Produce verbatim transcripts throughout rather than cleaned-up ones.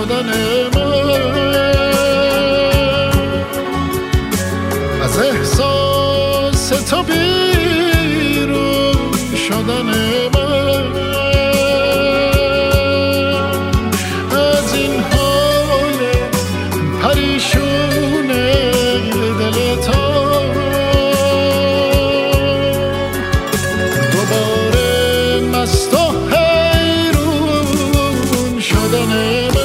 شدن من، از احساس تو بیرون شدن من، از این حال پریشون دل تو دوباره مست و حیرون شدن من.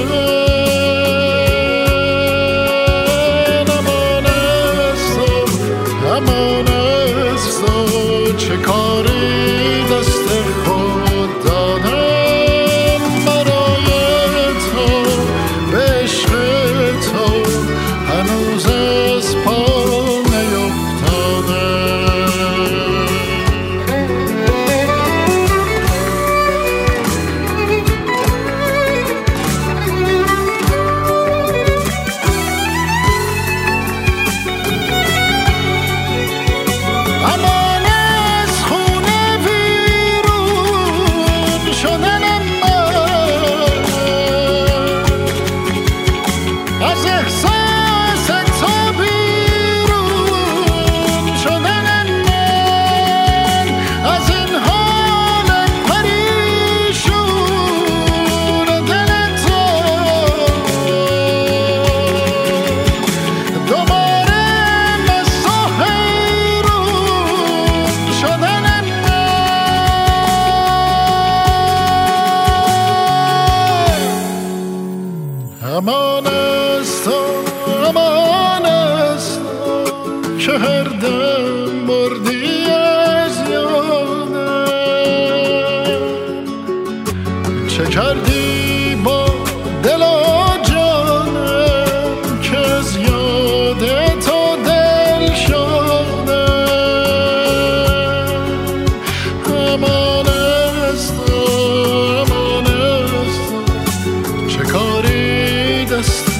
امان از تو، امان از تو، چه کاری دست خود دادم برای تو، به عشق تو هنوز از پا امان از تو، امان از تو، که هر دم بردی از یادم، چه کردی با دل و جانم که از یاد تو دل شدم. امان از تو، امان از تو، چه کاری دست